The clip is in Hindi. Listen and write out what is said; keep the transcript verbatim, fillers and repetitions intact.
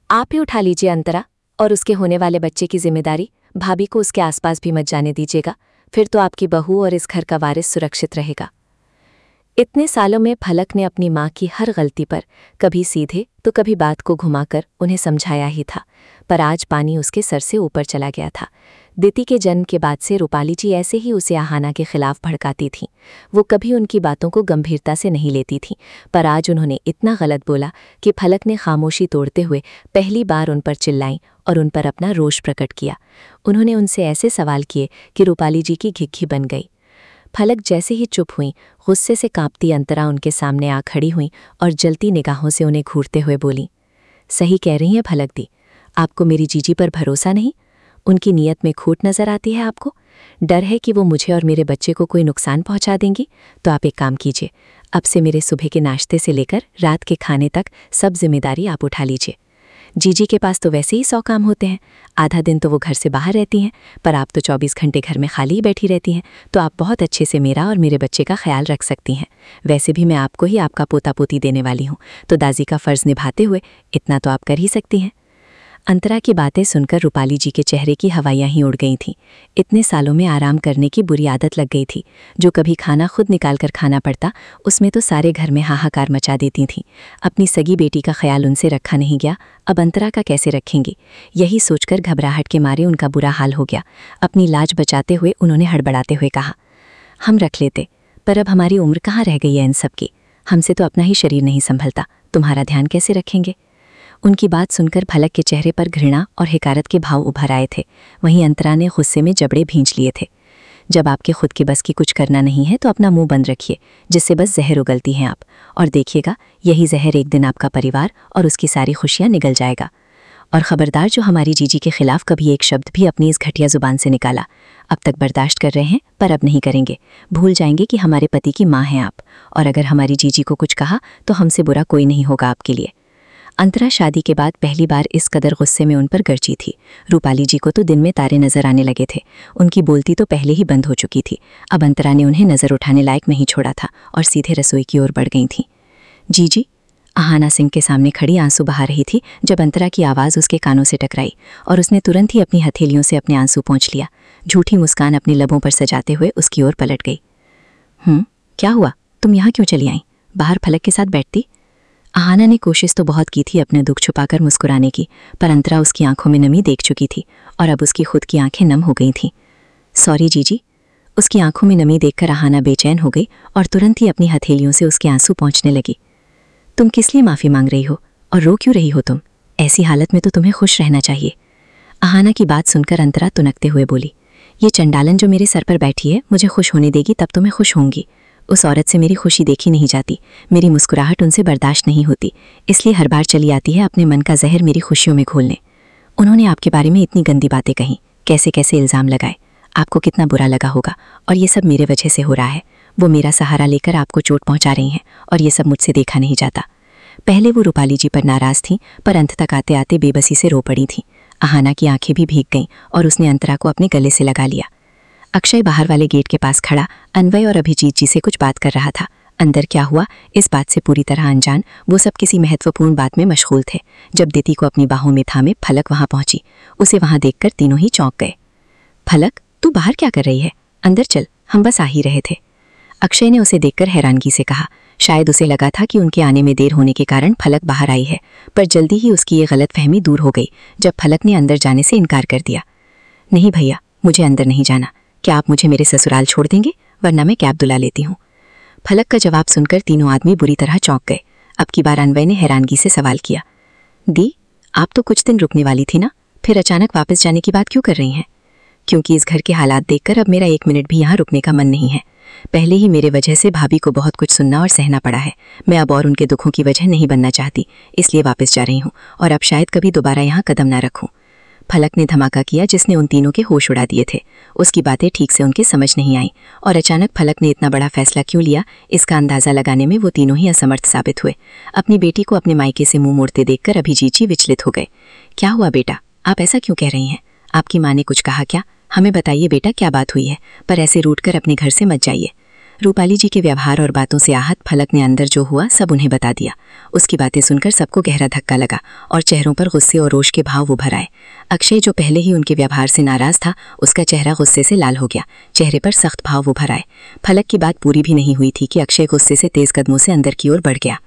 आप ही उठा लीजिए अंतरा, और उसके होने वाले बच्चे की जिम्मेदारी भाभी को उसके आसपास भी मत जाने दीजिएगा, फिर तो आपकी बहू और इस घर का वारिस सुरक्षित रहेगा। इतने सालों में फलक ने अपनी माँ की हर गलती पर कभी सीधे तो कभी बात को घुमाकर उन्हें समझाया ही था, पर आज पानी उसके सर से ऊपर चला गया था। दिति के जन्म के बाद से रूपाली जी ऐसे ही उसे आहाना के खिलाफ भड़काती थीं। वो कभी उनकी बातों को गंभीरता से नहीं लेती थीं, पर आज उन्होंने इतना गलत बोला कि फलक ने खामोशी तोड़ते हुए पहली बार उन पर चिल्लाई और उन पर अपना रोष प्रकट किया। उन्होंने उनसे ऐसे सवाल किए कि रूपाली जी की घिघी बन गई। फलक जैसे ही चुप हुई, गुस्से से कांपती अंतरा उनके सामने आ खड़ी हुई और जलती निगाहों से उन्हें घूरते हुए बोली, सही कह रही हैं फलक दी, आपको मेरी जीजी पर भरोसा नहीं? उनकी नीयत में खोट नजर आती है आपको? डर है कि वो मुझे और मेरे बच्चे को कोई नुकसान पहुंचा देंगी? तो आप एक काम कीजिए, अब से मेरे सुबह के नाश्ते से लेकर रात के खाने तक सब जिम्मेदारी आप उठा लीजिए। जीजी के पास तो वैसे ही सौ काम होते हैं, आधा दिन तो वो घर से बाहर रहती हैं, पर आप तो चौबीस घंटे घर में खाली ही बैठी रहती हैं, तो आप बहुत अच्छे से मेरा और मेरे बच्चे का ख्याल रख सकती हैं। वैसे भी मैं आपको ही आपका पोता पोती देने वाली हूँ, तो दादी का फ़र्ज़ निभाते हुए इतना तो आप कर ही सकती हैं। अंतरा की बातें सुनकर रूपाली जी के चेहरे की हवाइयाँ ही उड़ गई थीं। इतने सालों में आराम करने की बुरी आदत लग गई थी। जो कभी खाना खुद निकाल कर खाना पड़ता, उसमें तो सारे घर में हाहाकार मचा देती थीं। अपनी सगी बेटी का ख्याल उनसे रखा नहीं गया, अब अंतरा का कैसे रखेंगी? यही सोचकर घबराहट के मारे उनका बुरा हाल हो गया। अपनी लाज बचाते हुए उन्होंने हड़बड़ाते हुए कहा, हम रख लेते, पर अब हमारी उम्र कहाँ रह गई है इन सब की? हमसे तो अपना ही शरीर नहीं संभलता, तुम्हारा ध्यान कैसे रखेंगे? उनकी बात सुनकर फलक के चेहरे पर घृणा और हिकारत के भाव उभर आए थे। वहीं अंतरा ने गुस्से में जबड़े भींच लिए थे। जब आपके खुद के बस की कुछ करना नहीं है तो अपना मुंह बंद रखिए, जिससे बस जहर उगलती हैं आप, और देखिएगा यही जहर एक दिन आपका परिवार और उसकी सारी खुशियां निगल जाएगा। और ख़बरदार, जो हमारी जीजी के खिलाफ कभी एक शब्द भी अपनी इस घटिया जुबान से निकाला, अब तक बर्दाश्त कर रहे हैं पर अब नहीं करेंगे। भूल जाएंगे कि हमारे पति की माँ हैं आप, और अगर हमारी जीजी को कुछ कहा तो हमसे बुरा कोई नहीं होगा आपके लिए। अंतरा शादी के बाद पहली बार इस कदर गुस्से में उन पर गरजी थी। रूपाली जी को तो दिन में तारे नजर आने लगे थे। उनकी बोलती तो पहले ही बंद हो चुकी थी। अब अंतरा ने उन्हें नजर उठाने लायक नहीं छोड़ा था और सीधे रसोई की ओर बढ़ गई थीं। जीजी, आहाना सिंह के सामने खड़ी आंसू बहा रही थी जब अंतरा की आवाज़ उसके कानों से टकराई, और उसने तुरंत ही अपनी हथेलियों से अपने आंसू पोंछ लिया। झूठी मुस्कान अपने लबों पर सजाते हुए उसकी ओर पलट गई। हम्म क्या हुआ? तुम यहाँ क्यों चली आई? बाहर फलक के साथ बैठती। आहाना ने कोशिश तो बहुत की थी अपने दुख छुपाकर मुस्कुराने की, पर अंतरा उसकी आंखों में नमी देख चुकी थी और अब उसकी खुद की आंखें नम हो गई थीं। सॉरी जीजी। उसकी आंखों में नमी देखकर आहाना बेचैन हो गई और तुरंत ही अपनी हथेलियों से उसके आंसू पहुंचने लगी। तुम किस लिए माफ़ी मांग रही हो और रो क्यों रही हो? तुम ऐसी हालत में तो तुम्हें खुश रहना चाहिए। आहाना की बात सुनकर अंतरा तुनकते हुए बोली, ये चंडालन जो मेरे सर पर बैठी है मुझे खुश होने देगी तब तो मैं खुश होंगी। उस औरत से मेरी खुशी देखी नहीं जाती, मेरी मुस्कुराहट उनसे बर्दाश्त नहीं होती, इसलिए हर बार चली आती है अपने मन का जहर मेरी खुशियों में घोलने। उन्होंने आपके बारे में इतनी गंदी बातें कहीं, कैसे कैसे इल्ज़ाम लगाए, आपको कितना बुरा लगा होगा, और ये सब मेरे वजह से हो रहा है। वो मेरा सहारा लेकर आपको चोट पहुंचा रही हैं और ये सब मुझसे देखा नहीं जाता। पहले वो रूपाली जी पर नाराज़ थीं, पर अंत तक आते आते बेबसी से रो पड़ी थीं। आहाना की आंखें भी भीग गईं और उसने अंतरा को अपने गले से लगा लिया। अक्षय बाहर वाले गेट के पास खड़ा अन्वय और अभिजीत जी से कुछ बात कर रहा था। अंदर क्या हुआ इस बात से पूरी तरह अनजान, वो सब किसी महत्वपूर्ण बात में मशगूल थे। जब दिति को अपनी बाहों में थामे फलक वहां पहुंची, उसे वहां देखकर तीनों ही चौंक गए। फलक, तू बाहर क्या कर रही है? अंदर चल, हम बस आ ही रहे थे। अक्षय ने उसे देखकर हैरानगी से कहा। शायद उसे लगा था कि उनके आने में देर होने के कारण फलक बाहर आई है, पर जल्दी ही उसकी ये गलतफहमी दूर हो गई जब फलक ने अंदर जाने से इनकार कर दिया। नहीं भैया, मुझे अंदर नहीं जाना। क्या आप मुझे मेरे ससुराल छोड़ देंगे, वरना मैं कैब दुला लेती हूँ। फलक का जवाब सुनकर तीनों आदमी बुरी तरह चौंक गए। अब की बार अन्वय ने हैरानगी से सवाल किया, दी, आप तो कुछ दिन रुकने वाली थी ना, फिर अचानक वापस जाने की बात क्यों कर रही हैं? क्योंकि इस घर के हालात देखकर अब मेरा एक मिनट भी यहाँ रुकने का मन नहीं है। पहले ही मेरे वजह से भाभी को बहुत कुछ सुनना और सहना पड़ा है। मैं अब और उनके दुखों की वजह नहीं बनना चाहती, इसलिए वापस जा रही हूँ और अब शायद कभी दोबारा यहाँ कदम ना रखूँ। फलक ने धमाका किया जिसने उन तीनों के होश उड़ा दिए थे। उसकी बातें ठीक से उनके समझ नहीं आई और अचानक फलक ने इतना बड़ा फैसला क्यों लिया, इसका अंदाजा लगाने में वो तीनों ही असमर्थ साबित हुए। अपनी बेटी को अपने मायके से मुंह मोड़ते देखकर अभिजीत जी विचलित हो गए। क्या हुआ बेटा, आप ऐसा क्यों कह रही हैं? आपकी माँ ने कुछ कहा क्या? हमें बताइए बेटा, क्या बात हुई है, पर ऐसे रूठ कर अपने घर से मत जाइए। रूपाली जी के व्यवहार और बातों से आहत फलक ने अंदर जो हुआ सब उन्हें बता दिया। उसकी बातें सुनकर सबको गहरा धक्का लगा और चेहरों पर गुस्से और रोष के भाव उभर आए। अक्षय जो पहले ही उनके व्यवहार से नाराज था, उसका चेहरा गुस्से से लाल हो गया, चेहरे पर सख्त भाव उभर आए। फलक की बात पूरी भी नहीं हुई थी कि अक्षय गुस्से से तेज कदमों से अंदर की ओर बढ़ गया।